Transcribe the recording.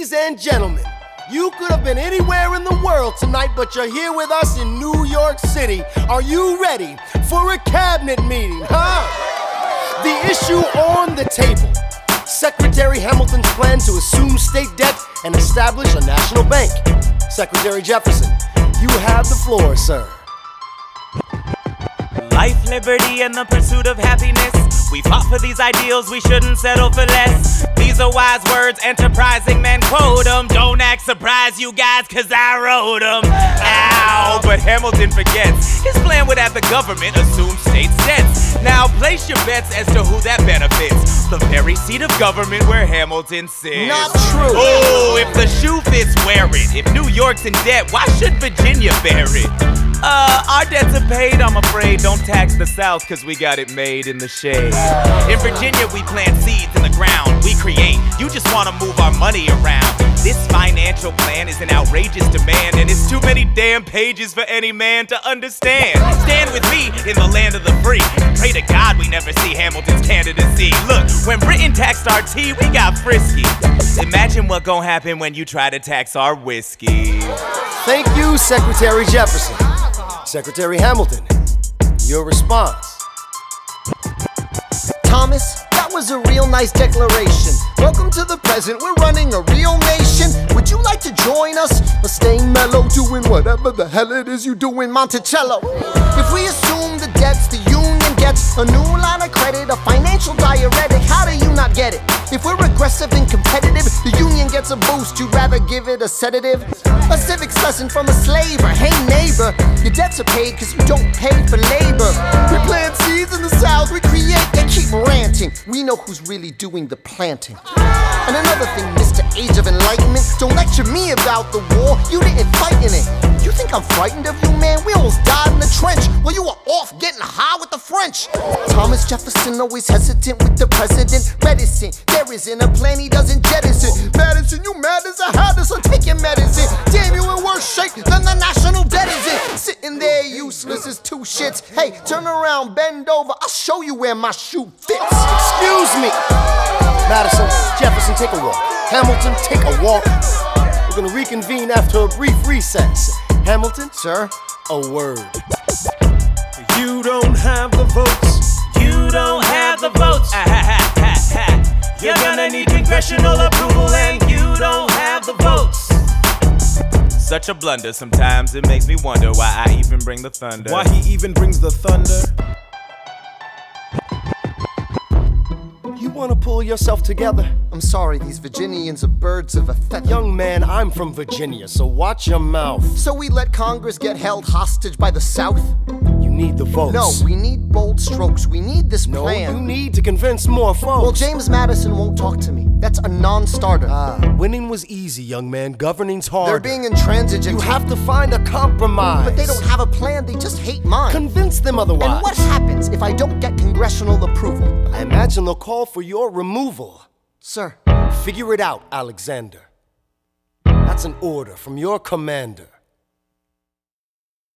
Ladies and gentlemen, you could have been anywhere in the world tonight, but you're here with us in New York City. Are you ready for a cabinet meeting, huh? The issue on the table: Secretary Hamilton's plan to assume state debt and establish a national bank. Secretary Jefferson, you have the floor, sir. Life, liberty, and the pursuit of happiness. We fought for these ideals, we shouldn't settle for less. These are wise words, enterprising men quote them. Don't act surprised, you guys, cause I wrote them. Ow, but Hamilton forgets his plan would have the government assume state debts. Now place your bets as to who that benefits. The very seat of government where Hamilton sits. Not true. Oh, if the shoe fits, wear it. If New York's in debt, why should Virginia bear it? Our debts are paid, I'm afraid. Don't tax the South, cause we got it made in the shade. In Virginia, we plant seeds in the ground. We create, you just wanna move our money around. This financial plan is an outrageous demand, and it's too many damn pages for any man to understand. Stand with me in the land of the free. Pray to God we never see Hamilton's candidacy. Look, when Britain taxed our tea, we got frisky. Imagine what gon' happen when you try to tax our whiskey. Thank you, Secretary Jefferson. Secretary Hamilton, your response. Thomas, that was a real nice declaration. Welcome to the present, we're running a real nation. Would you like to join us? Or stay mellow, doing whatever the hell it is you do in Monticello? If we assume the debts the union gets, a new line of credit, a financial diuretic, how do you not get it? If we're aggressive and competitive, the union gets a boost, you'd rather give it a sedative? A civics lesson from a slaver. Hey neighbor, your debts are paid cause you don't pay for labor. We plant seeds in the South, we create, they keep ranting. We know who's really doing the planting. And another thing, Mr. Age of Enlightenment, don't lecture me about the war, you didn't fight in it. You think I'm frightened of you, man? We almost died in the trench while you were off getting high with the French. Thomas Jefferson always hesitant with the president, reticent. There isn't a plan he doesn't jettison. Madison, you mad as a hat, so take your medicine. Damn, you in worse shape than the national debt is in. Sitting there useless as two shits. Hey, turn around, bend over, I'll show you where my shoe fits. Excuse me. Madison, Jefferson, take a walk. Hamilton, take a walk. We're gonna reconvene after a brief recess. Hamilton, Sir? a word. You don't have the votes. You don't have the votes. You're gonna need congressional approval, and you don't have the votes. Such a blunder, sometimes it makes me wonder why I even bring the thunder. Why he even brings the thunder? You wanna pull yourself together? I'm sorry, these Virginians are birds of a feather. Young man, I'm from Virginia, so watch your mouth. So we let Congress get held hostage by the South? You need the votes. No, we need bold strokes. We need this No, plan. you need to convince more folks. Well, James Madison won't talk to me. That's a non-starter. Winning was easy, young man. Governing's hard. They're being intransigent. You have to find a compromise. But they don't have a plan. They just hate mine. Convince them otherwise. And what happens if I don't get congressional approval? I imagine they'll call for your removal. Sir. Figure it out, Alexander. That's an order from your commander.